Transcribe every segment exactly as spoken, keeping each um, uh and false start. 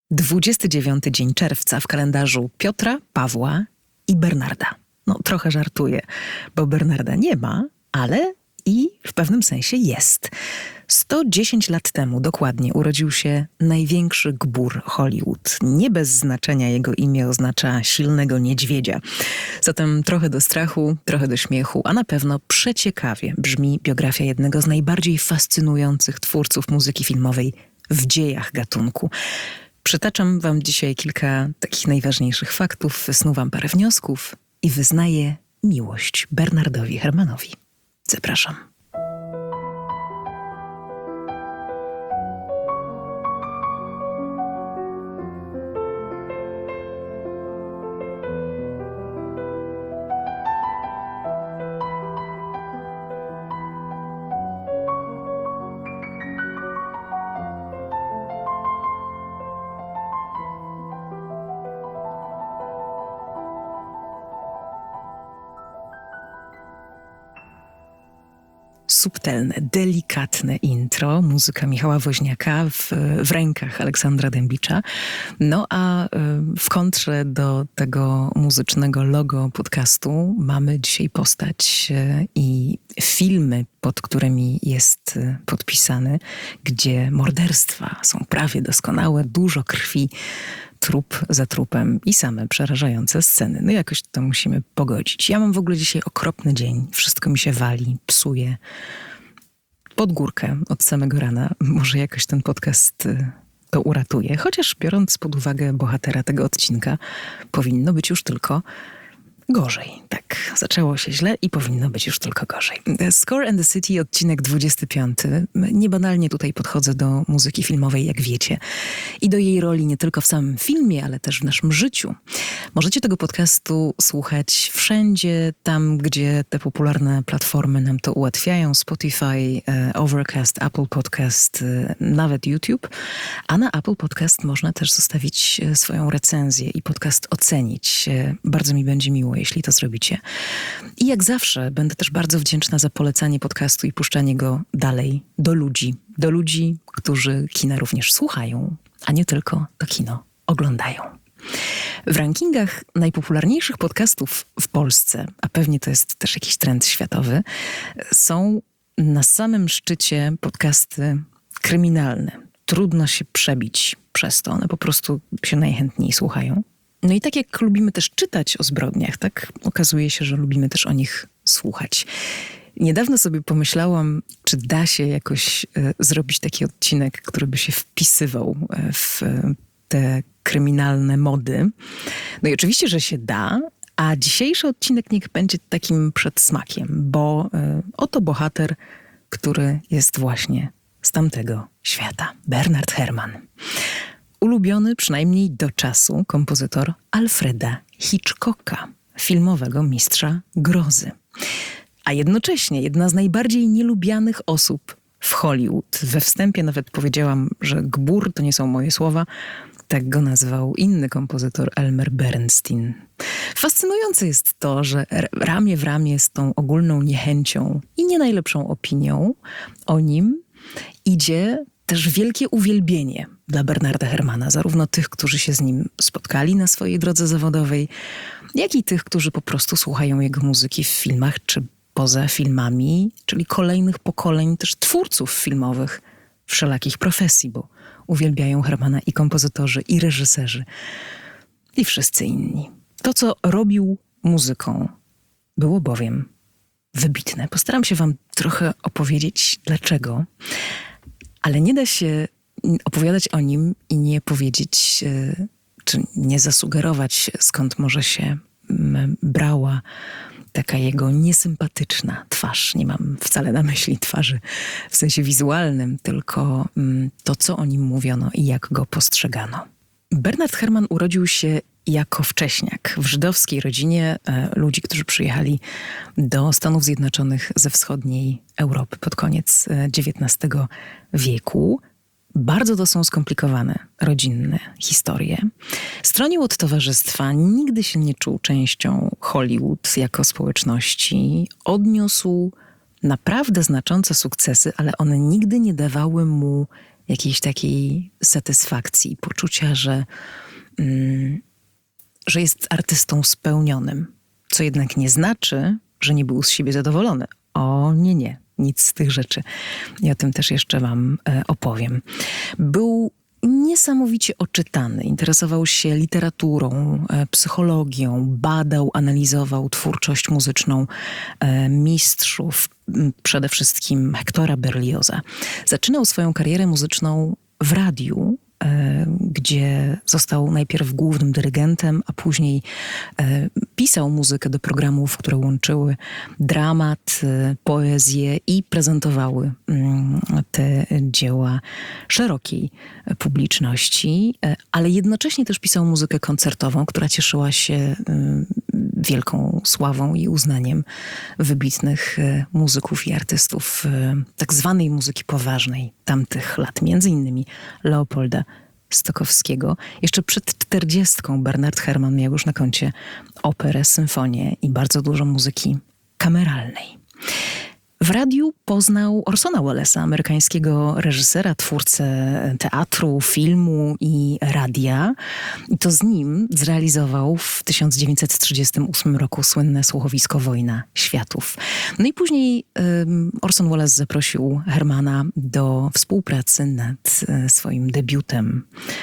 dwudziesty dziewiąty dzień czerwca w kalendarzu Piotra, Pawła i Bernarda. No trochę żartuję, bo Bernarda nie ma, ale i w pewnym sensie jest. sto dziesięć lat temu dokładnie urodził się największy gbur Hollywood. Nie bez znaczenia jego imię oznacza silnego niedźwiedzia. Zatem trochę do strachu, trochę do śmiechu, a na pewno przeciekawie brzmi biografia jednego z najbardziej fascynujących twórców muzyki filmowej w dziejach gatunku. Przytaczam wam dzisiaj kilka takich najważniejszych faktów, wysnuwam parę wniosków i wyznaję miłość Bernardowi Herrmannowi. Zapraszam. Subtelne, delikatne intro, muzyka Michała Woźniaka w, w rękach Aleksandra Dębicza. No a w kontrze do tego muzycznego logo podcastu mamy dzisiaj postać i filmy, pod którymi jest podpisany, gdzie morderstwa są prawie doskonałe, dużo krwi, trup za trupem i same przerażające sceny. No jakoś to musimy pogodzić. Ja mam w ogóle dzisiaj okropny dzień. Wszystko mi się wali, psuje. Pod górkę od samego rana. Może jakoś ten podcast to uratuje. Chociaż biorąc pod uwagę bohatera tego odcinka, powinno być już tylko gorzej. Tak, zaczęło się źle i powinno być już tylko gorzej. Score and the City, odcinek dwudziesty piąty. Niebanalnie tutaj podchodzę do muzyki filmowej, jak wiecie. I do jej roli nie tylko w samym filmie, ale też w naszym życiu. Możecie tego podcastu słuchać wszędzie, tam gdzie te popularne platformy nam to ułatwiają. Spotify, Overcast, Apple Podcast, nawet YouTube. A na Apple Podcast można też zostawić swoją recenzję i podcast ocenić. Bardzo mi będzie miło, jeśli to zrobicie. I jak zawsze będę też bardzo wdzięczna za polecanie podcastu i puszczanie go dalej do ludzi. Do ludzi, którzy kina również słuchają, a nie tylko to kino oglądają. W rankingach najpopularniejszych podcastów w Polsce, a pewnie to jest też jakiś trend światowy, są na samym szczycie podcasty kryminalne. Trudno się przebić przez to, one po prostu się najchętniej słuchają. No i tak jak lubimy też czytać o zbrodniach, tak okazuje się, że lubimy też o nich słuchać. Niedawno sobie pomyślałam, czy da się jakoś e, zrobić taki odcinek, który by się wpisywał e, w e, te kryminalne mody. No i oczywiście, że się da, a dzisiejszy odcinek niech będzie takim przedsmakiem, bo e, oto bohater, który jest właśnie z tamtego świata. Bernard Herrmann. Ulubiony przynajmniej do czasu kompozytor Alfreda Hitchcocka, filmowego mistrza grozy. A jednocześnie jedna z najbardziej nielubianych osób w Hollywood. We wstępie nawet powiedziałam, że gbur to nie są moje słowa. Tak go nazwał inny kompozytor Elmer Bernstein. Fascynujące jest to, że ramię w ramię z tą ogólną niechęcią i nie najlepszą opinią o nim idzie też wielkie uwielbienie dla Bernarda Herrmanna, zarówno tych, którzy się z nim spotkali na swojej drodze zawodowej, jak i tych, którzy po prostu słuchają jego muzyki w filmach czy poza filmami, czyli kolejnych pokoleń też twórców filmowych wszelakich profesji, bo uwielbiają Herrmanna i kompozytorzy, i reżyserzy, i wszyscy inni. To, co robił muzyką, było bowiem wybitne. Postaram się wam trochę opowiedzieć, dlaczego. Ale nie da się opowiadać o nim i nie powiedzieć, czy nie zasugerować, skąd może się brała taka jego niesympatyczna twarz. Nie mam wcale na myśli twarzy w sensie wizualnym, tylko to, co o nim mówiono i jak go postrzegano. Bernard Herrmann urodził się jako wcześniak w żydowskiej rodzinie ludzi, którzy przyjechali do Stanów Zjednoczonych ze wschodniej Europy pod koniec dziewiętnastego wieku. Bardzo to są skomplikowane, rodzinne historie. Stronił od towarzystwa, nigdy się nie czuł częścią Hollywood jako społeczności. Odniósł naprawdę znaczące sukcesy, ale one nigdy nie dawały mu jakiejś takiej satysfakcji, poczucia, że, mm, że jest artystą spełnionym. Co jednak nie znaczy, że nie był z siebie zadowolony. O nie, nie. Nic z tych rzeczy. I o tym też jeszcze wam e, opowiem. Był niesamowicie oczytany. Interesował się literaturą, e, psychologią, badał, analizował twórczość muzyczną e, mistrzów, m, przede wszystkim Hectora Berlioza. Zaczynał swoją karierę muzyczną w radiu, e, gdzie został najpierw głównym dyrygentem, a później e, pisał muzykę do programów, które łączyły dramat, e, poezję i prezentowały mm, te dzieła szerokiej publiczności, e, ale jednocześnie też pisał muzykę koncertową, która cieszyła się e, wielką sławą i uznaniem wybitnych e, muzyków i artystów e, tak zwanej muzyki poważnej tamtych lat, między innymi Leopolda Stokowskiego. Jeszcze przed czterdziestką Bernard Herrmann miał już na koncie operę, symfonię i bardzo dużo muzyki kameralnej. W radiu poznał Orsona Wellesa, amerykańskiego reżysera, twórcę teatru, filmu i radia. I to z nim zrealizował w tysiąc dziewięćset trzydziestym ósmym roku słynne słuchowisko Wojna Światów. No i później um, Orson Welles zaprosił Herrmanna do współpracy nad e, swoim debiutem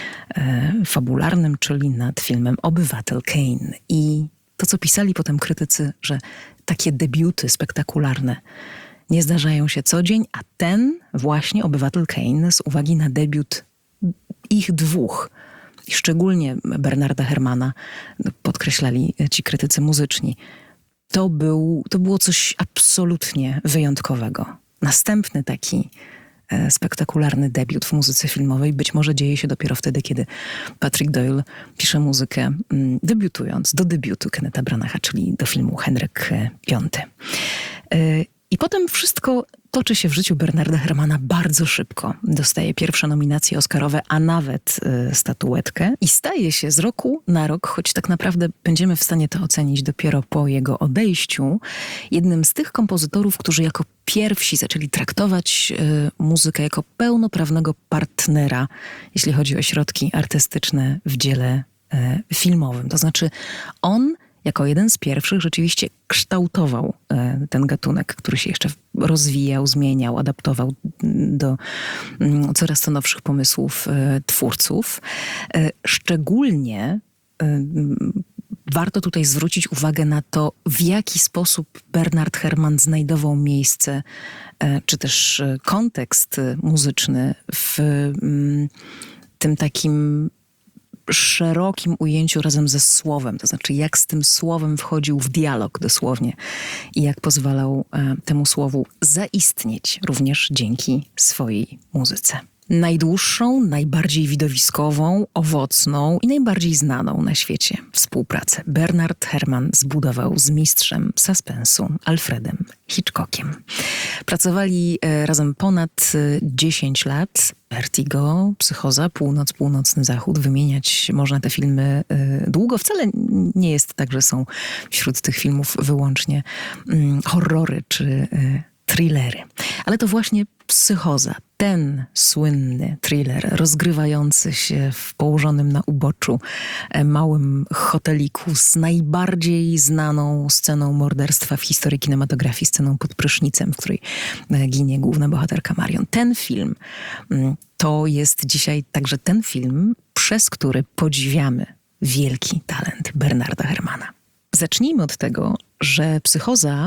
e, fabularnym, czyli nad filmem Obywatel Kane. I to, co pisali potem krytycy, że takie debiuty spektakularne nie zdarzają się co dzień, a ten właśnie Obywatel Kane z uwagi na debiut ich dwóch, i szczególnie Bernarda Herrmanna, podkreślali ci krytycy muzyczni, to, był, to było coś absolutnie wyjątkowego. Następny taki e, spektakularny debiut w muzyce filmowej być może dzieje się dopiero wtedy, kiedy Patrick Doyle pisze muzykę m, debiutując do debiutu Kennetha Branacha, czyli do filmu Henryk Piąty. E, I potem wszystko toczy się w życiu Bernarda Herrmanna bardzo szybko. Dostaje pierwsze nominacje oscarowe, a nawet y, statuetkę i staje się z roku na rok, choć tak naprawdę będziemy w stanie to ocenić dopiero po jego odejściu, jednym z tych kompozytorów, którzy jako pierwsi zaczęli traktować y, muzykę jako pełnoprawnego partnera, jeśli chodzi o środki artystyczne w dziele y, filmowym. To znaczy on jako jeden z pierwszych rzeczywiście kształtował e, ten gatunek, który się jeszcze rozwijał, zmieniał, adaptował do m, coraz to nowszych pomysłów e, twórców. E, szczególnie e, warto tutaj zwrócić uwagę na to, w jaki sposób Bernard Herrmann znajdował miejsce, e, czy też e, kontekst muzyczny w m, tym takim szerokim ujęciu razem ze słowem, to znaczy jak z tym słowem wchodził w dialog dosłownie i jak pozwalał e, temu słowu zaistnieć również dzięki swojej muzyce. Najdłuższą, najbardziej widowiskową, owocną i najbardziej znaną na świecie współpracę Bernard Herrmann zbudował z mistrzem suspensu Alfredem Hitchcockiem. Pracowali e, razem ponad dziesięć lat. Vertigo, Psychoza, Północ, Północny Zachód. Wymieniać można te filmy y, długo. Wcale nie jest tak, że są wśród tych filmów wyłącznie y, horrory czy y, thrillery. Ale to właśnie Psychoza, ten słynny thriller rozgrywający się w położonym na uboczu e, małym hoteliku z najbardziej znaną sceną morderstwa w historii kinematografii, sceną pod prysznicem, w której e, ginie główna bohaterka Marion. Ten film m, to jest dzisiaj także ten film, przez który podziwiamy wielki talent Bernarda Herrmanna. Zacznijmy od tego, że Psychoza,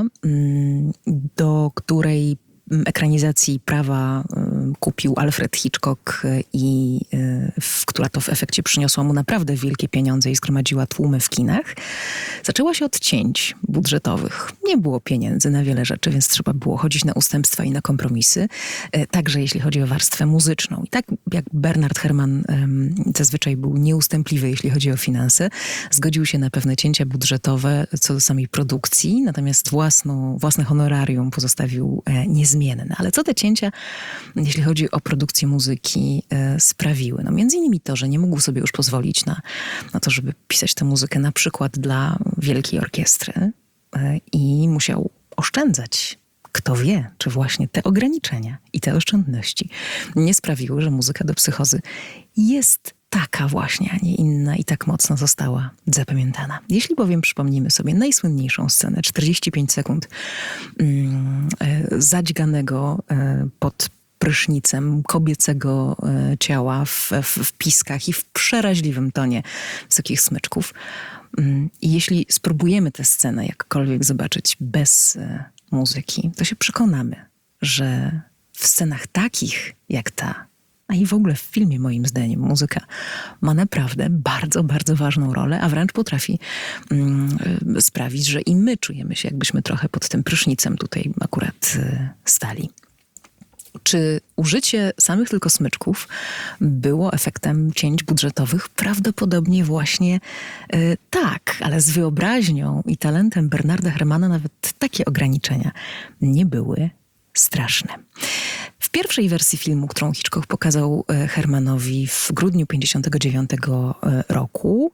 do której ekranizacji prawa kupił Alfred Hitchcock i w, która to w efekcie przyniosła mu naprawdę wielkie pieniądze i zgromadziła tłumy w kinach, zaczęła się od cięć budżetowych. Nie było pieniędzy na wiele rzeczy, więc trzeba było chodzić na ustępstwa i na kompromisy. Także jeśli chodzi o warstwę muzyczną. I tak jak Bernard Herrmann zazwyczaj był nieustępliwy, jeśli chodzi o finanse, zgodził się na pewne cięcia budżetowe co do samej produkcji, natomiast własną, własne honorarium pozostawił niezmienne. Ale co te cięcia, jeśli chodzi o produkcję muzyki, e, sprawiły? No między innymi to, że nie mógł sobie już pozwolić na, na to, żeby pisać tę muzykę na przykład dla wielkiej orkiestry e, i musiał oszczędzać Kto wie, czy właśnie te ograniczenia i te oszczędności nie sprawiły, że muzyka do Psychozy jest taka właśnie, a nie inna i tak mocno została zapamiętana. Jeśli bowiem przypomnimy sobie najsłynniejszą scenę, czterdzieści pięć sekund mm, e, zadźganego e, pod prysznicem kobiecego e, ciała w, w, w piskach i w przeraźliwym tonie wysokich smyczków. Mm, I jeśli spróbujemy tę scenę jakkolwiek zobaczyć bez e, muzyki, to się przekonamy, że w scenach takich jak ta, a i w ogóle w filmie, moim zdaniem, muzyka ma naprawdę bardzo, bardzo ważną rolę, a wręcz potrafi mm, sprawić, że i my czujemy się, jakbyśmy trochę pod tym prysznicem tutaj akurat y, stali. Czy użycie samych tylko smyczków było efektem cięć budżetowych? Prawdopodobnie właśnie y, tak, ale z wyobraźnią i talentem Bernarda Herrmanna nawet takie ograniczenia nie były straszne. W pierwszej wersji filmu, którą Hitchcock pokazał Herrmannowi w grudniu pięćdziesiątego dziewiątego roku,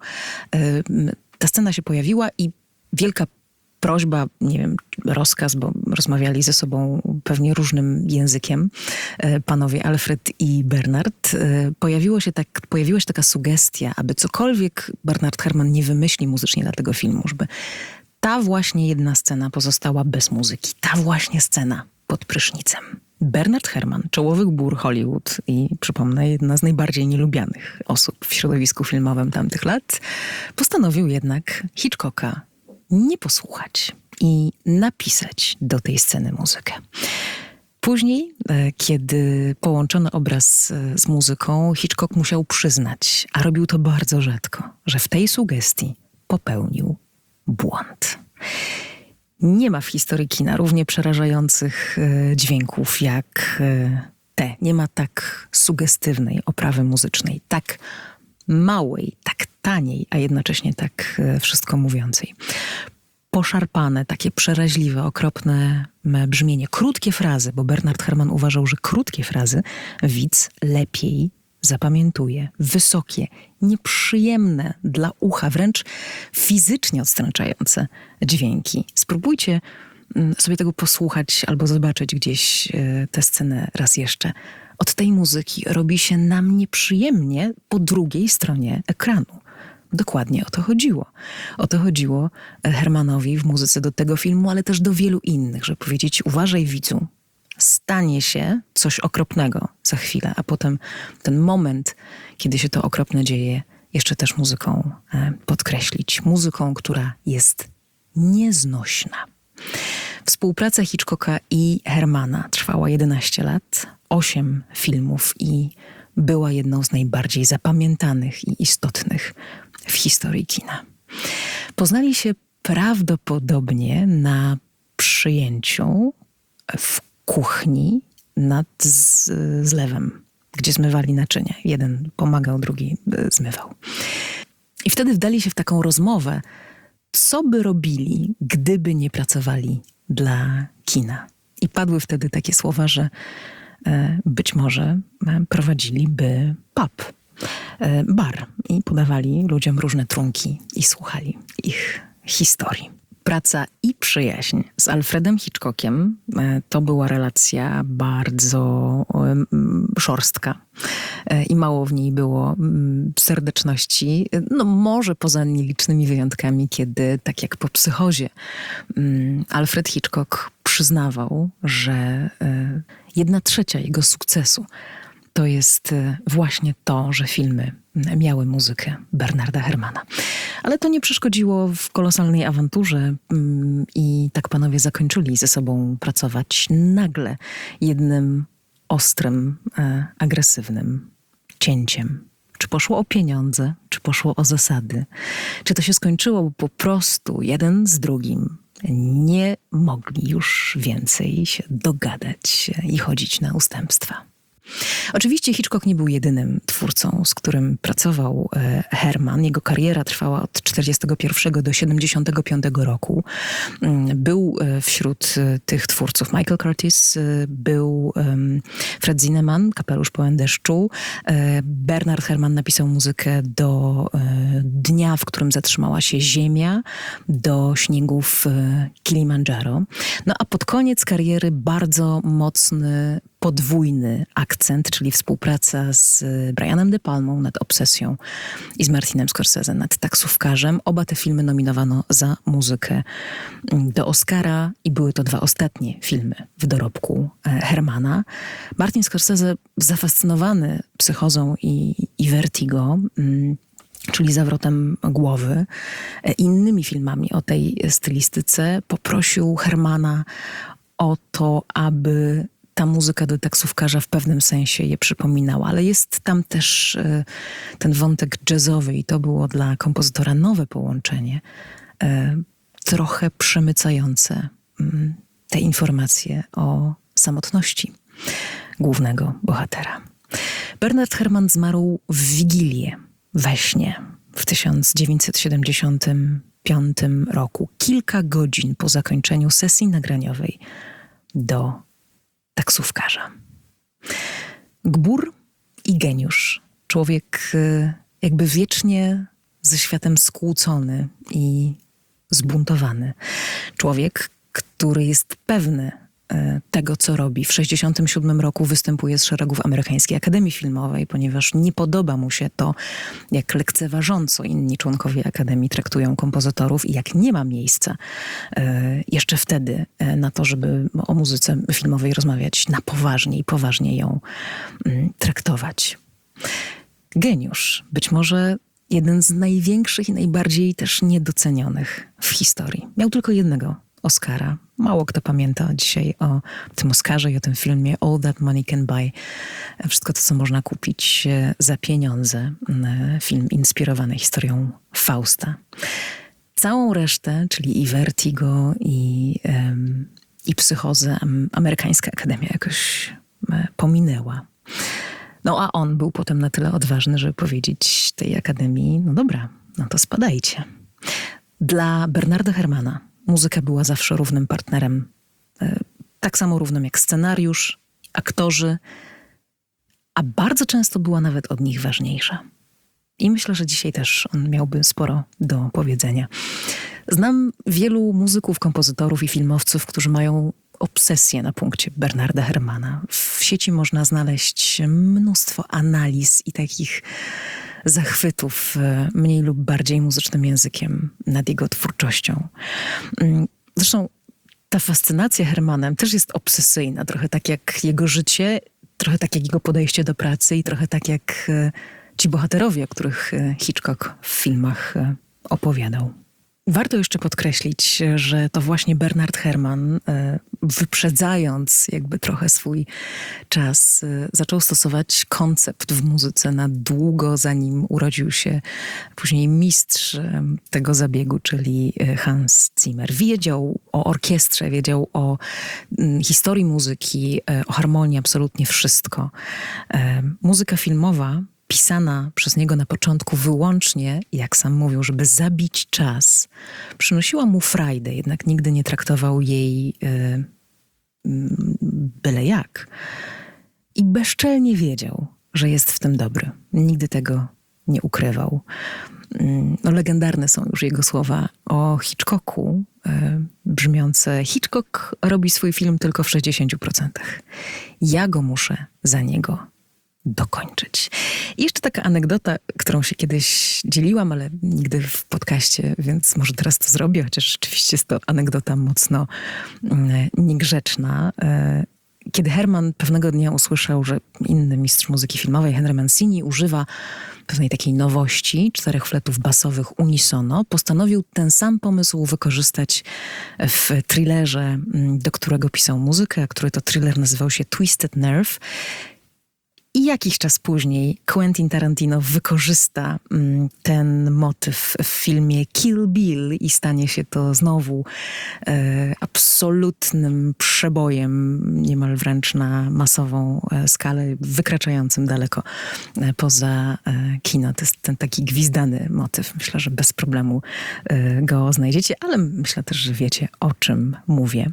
ta scena się pojawiła i wielka prośba, nie wiem, rozkaz, bo rozmawiali ze sobą pewnie różnym językiem, panowie Alfred i Bernard. Pojawiło się tak, pojawiła się taka sugestia, aby cokolwiek Bernard Herrmann nie wymyśli muzycznie dla tego filmu, żeby ta właśnie jedna scena pozostała bez muzyki. Ta właśnie scena pod prysznicem. Bernard Herrmann, czołowych bór Hollywood i, przypomnę, jedna z najbardziej nielubianych osób w środowisku filmowym tamtych lat, postanowił jednak Hitchcocka nie posłuchać i napisać do tej sceny muzykę. Później, kiedy połączono obraz z muzyką, Hitchcock musiał przyznać, a robił to bardzo rzadko, że w tej sugestii popełnił błąd. Nie ma w historii kina równie przerażających e, dźwięków jak e, te. Nie ma tak sugestywnej oprawy muzycznej, tak małej, tak taniej, a jednocześnie tak e, wszystko mówiącej. Poszarpane, takie przeraźliwe, okropne brzmienie. Krótkie frazy, bo Bernard Herrmann uważał, że krótkie frazy widz lepiej zapamiętuje. Wysokie, nieprzyjemne dla ucha, wręcz fizycznie odstręczające dźwięki. Spróbujcie sobie tego posłuchać albo zobaczyć gdzieś tę scenę raz jeszcze. Od tej muzyki robi się nam nieprzyjemnie po drugiej stronie ekranu. Dokładnie o to chodziło. O to chodziło Herrmannowi w muzyce do tego filmu, ale też do wielu innych, żeby powiedzieć: uważaj, widzu, stanie się coś okropnego za chwilę, a potem ten moment, kiedy się to okropne dzieje, jeszcze też muzyką podkreślić. Muzyką, która jest nieznośna. Współpraca Hitchcocka i Herrmanna trwała jedenaście lat, osiem filmów i była jedną z najbardziej zapamiętanych i istotnych w historii kina. Poznali się prawdopodobnie na przyjęciu w kuchni nad z, zlewem, gdzie zmywali naczynia. Jeden pomagał, drugi zmywał. I wtedy wdali się w taką rozmowę, co by robili, gdyby nie pracowali dla kina. I padły wtedy takie słowa, że e, być może prowadziliby pub, e, bar i podawali ludziom różne trunki i słuchali ich historii. Praca i przyjaźń z Alfredem Hitchcockiem to była relacja bardzo szorstka i mało w niej było serdeczności. No może poza nielicznymi wyjątkami, kiedy tak jak po Psychozie Alfred Hitchcock przyznawał, że jedna trzecia jego sukcesu to jest właśnie to, że filmy miały muzykę Bernarda Herrmanna. Ale to nie przeszkodziło w kolosalnej awanturze i tak panowie zakończyli ze sobą pracować nagle jednym ostrym, agresywnym cięciem. Czy poszło o pieniądze, czy poszło o zasady, czy to się skończyło, bo po prostu jeden z drugim nie mogli już więcej się dogadać i chodzić na ustępstwa. Oczywiście Hitchcock nie był jedynym twórcą, z którym pracował Herman. Jego kariera trwała od czterdziestego pierwszego do siedemdziesiątego piątego roku. Był wśród tych twórców Michael Curtis, był Fred Zinnemann, Kapelusz pełen deszczu. Bernard Herrmann napisał muzykę do dnia, w którym zatrzymała się Ziemia, do śniegów Kilimandżaro. No a pod koniec kariery bardzo mocny, podwójny akcent, czyli współpraca z Brianem De Palmą nad Obsesją i z Martinem Scorsese nad Taksówkarzem. Oba te filmy nominowano za muzykę do Oscara i były to dwa ostatnie filmy w dorobku Hermana. Martin Scorsese, zafascynowany psychozą i, i vertigo, czyli zawrotem głowy, innymi filmami o tej stylistyce, poprosił Hermana o to, aby ta muzyka do Taksówkarza w pewnym sensie je przypominała, ale jest tam też y, ten wątek jazzowy i to było dla kompozytora nowe połączenie, y, trochę przemycające y, te informacje o samotności głównego bohatera. Bernard Herrmann zmarł w Wigilię, we śnie, w tysiąc dziewięćset siedemdziesiątym piątym roku, kilka godzin po zakończeniu sesji nagraniowej do Taksówkarza. Gbur i geniusz. Człowiek jakby wiecznie ze światem skłócony i zbuntowany. Człowiek, który jest pewny tego, co robi. W sześćdziesiątym siódmym roku występuje z szeregów Amerykańskiej Akademii Filmowej, ponieważ nie podoba mu się to, jak lekceważąco inni członkowie Akademii traktują kompozytorów i jak nie ma miejsca e, jeszcze wtedy e, na to, żeby o muzyce filmowej rozmawiać na poważnie i poważnie ją m, traktować. Geniusz. Być może jeden z największych i najbardziej też niedocenionych w historii. Miał tylko jednego Oscara. Mało kto pamięta dzisiaj o tym Oscarze i o tym filmie All That Money Can Buy. Wszystko to, co można kupić za pieniądze. Film inspirowany historią Fausta. Całą resztę, czyli i Vertigo, i, um, i Psychozę, Amerykańska Akademia jakoś pominęła. No a on był potem na tyle odważny, żeby powiedzieć tej Akademii, no dobra, no to spadajcie. Dla Bernarda Herrmana muzyka była zawsze równym partnerem. Tak samo równym jak scenariusz, aktorzy, a bardzo często była nawet od nich ważniejsza. I myślę, że dzisiaj też on miałby sporo do powiedzenia. Znam wielu muzyków, kompozytorów i filmowców, którzy mają obsesję na punkcie Bernarda Herrmana. W sieci można znaleźć mnóstwo analiz i takich zachwytów mniej lub bardziej muzycznym językiem nad jego twórczością. Zresztą ta fascynacja Herrmanem też jest obsesyjna, trochę tak jak jego życie, trochę tak jak jego podejście do pracy i trochę tak jak ci bohaterowie, o których Hitchcock w filmach opowiadał. Warto jeszcze podkreślić, że to właśnie Bernard Herrmann, wyprzedzając jakby trochę swój czas, zaczął stosować koncept w muzyce na długo, zanim urodził się później mistrz tego zabiegu, czyli Hans Zimmer. Wiedział o orkiestrze, wiedział o historii muzyki, o harmonii, absolutnie wszystko. Muzyka filmowa pisana przez niego na początku wyłącznie, jak sam mówił, żeby zabić czas, przynosiła mu frajdę, jednak nigdy nie traktował jej y, byle jak. I bezczelnie wiedział, że jest w tym dobry. Nigdy tego nie ukrywał. No, legendarne są już jego słowa o Hitchcocku, y, brzmiące: Hitchcock robi swój film tylko w sześćdziesięciu procentach. Ja go muszę za niego dokończyć. I jeszcze taka anegdota, którą się kiedyś dzieliłam, ale nigdy w podcaście, więc może teraz to zrobię, chociaż rzeczywiście jest to anegdota mocno niegrzeczna. Kiedy Herrmann pewnego dnia usłyszał, że inny mistrz muzyki filmowej, Henry Mancini, używa pewnej takiej nowości, czterech fletów basowych unisono, postanowił ten sam pomysł wykorzystać w thrillerze, do którego pisał muzykę, a który to thriller nazywał się Twisted Nerve. I jakiś czas później Quentin Tarantino wykorzysta mm, ten motyw w filmie Kill Bill i stanie się to znowu e, absolutnym przebojem, niemal wręcz na masową e, skalę, wykraczającym daleko e, poza e, kino. To jest ten taki gwizdany motyw. Myślę, że bez problemu e, go znajdziecie, ale myślę też, że wiecie, o czym mówię.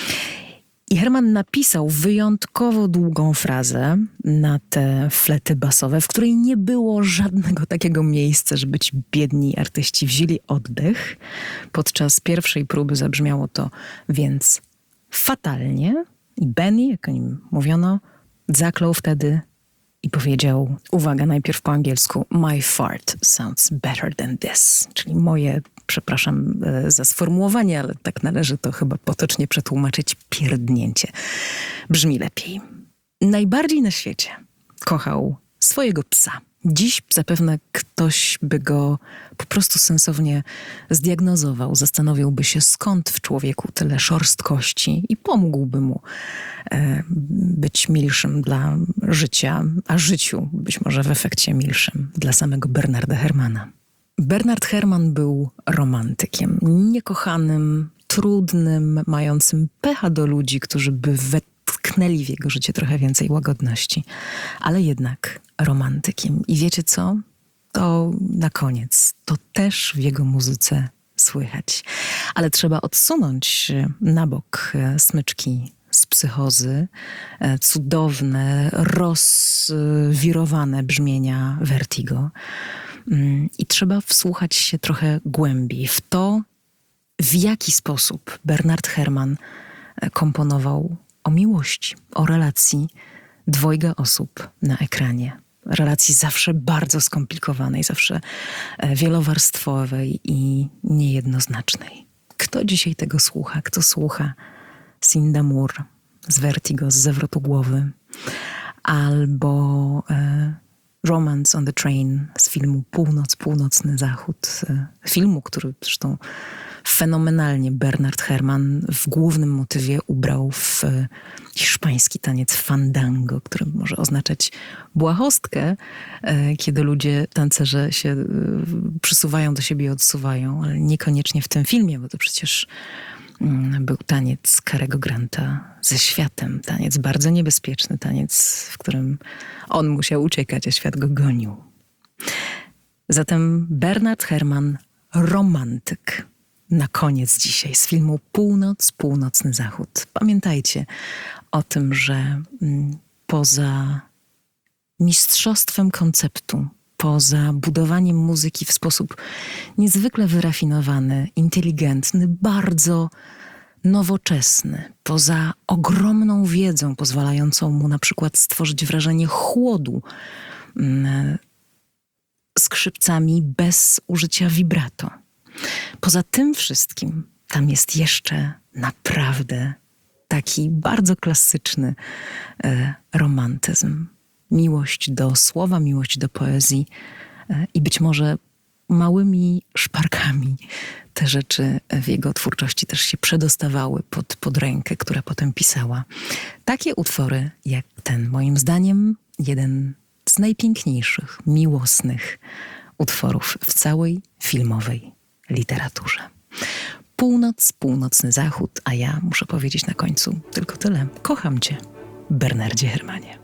I Herman napisał wyjątkowo długą frazę na te flety basowe, w której nie było żadnego takiego miejsca, żeby ci biedni artyści wzięli oddech. Podczas pierwszej próby zabrzmiało to więc fatalnie. I Benny, jak o nim mówiono, zaklął wtedy i powiedział, uwaga, najpierw po angielsku, my fart sounds better than this, czyli moje, przepraszam e, za sformułowanie, ale tak należy to chyba potocznie przetłumaczyć, pierdnięcie. Brzmi lepiej. Najbardziej na świecie kochał swojego psa. Dziś zapewne ktoś by go po prostu sensownie zdiagnozował, zastanowiłby się, skąd w człowieku tyle szorstkości i pomógłby mu e, być milszym dla życia, a życiu być może w efekcie milszym dla samego Bernarda Herrmana. Bernard Herrmann był romantykiem, niekochanym, trudnym, mającym pecha do ludzi, którzy by wetknęli w jego życie trochę więcej łagodności, ale jednak romantykiem. I wiecie co? To na koniec, to też w jego muzyce słychać. Ale trzeba odsunąć na bok smyczki z Psychozy, cudowne, rozwirowane brzmienia Vertigo. I trzeba wsłuchać się trochę głębiej w to, w jaki sposób Bernard Herrmann komponował o miłości, o relacji dwojga osób na ekranie. Relacji zawsze bardzo skomplikowanej, zawsze wielowarstwowej i niejednoznacznej. Kto dzisiaj tego słucha? Kto słucha Cinda Moore z Vertigo, z Zawrotu Głowy, albo e, Romance on the Train z filmu Północ, Północny Zachód. E, filmu, który zresztą fenomenalnie Bernard Herrmann w głównym motywie ubrał w e, hiszpański taniec fandango, który może oznaczać błahostkę, e, kiedy ludzie, tancerze się e, przysuwają do siebie i odsuwają, ale niekoniecznie w tym filmie, bo to przecież był taniec Carego Granta ze światem. Taniec bardzo niebezpieczny, taniec, w którym on musiał uciekać, a świat go gonił. Zatem Bernard Herrmann, romantyk. Na koniec dzisiaj z filmu Północ, Północny Zachód. Pamiętajcie o tym, że poza mistrzostwem konceptu, poza budowaniem muzyki w sposób niezwykle wyrafinowany, inteligentny, bardzo nowoczesny, poza ogromną wiedzą pozwalającą mu na przykład stworzyć wrażenie chłodu skrzypcami bez użycia vibrato. Poza tym wszystkim tam jest jeszcze naprawdę taki bardzo klasyczny e, romantyzm. Miłość do słowa, miłość do poezji e, i być może małymi szparkami te rzeczy w jego twórczości też się przedostawały pod, pod rękę, która potem pisała. Takie utwory jak ten, moim zdaniem, jeden z najpiękniejszych, miłosnych utworów w całej filmowej literaturze. Północ, Północny Zachód, a ja muszę powiedzieć na końcu tylko tyle. Kocham cię, Bernardzie Herrmannie.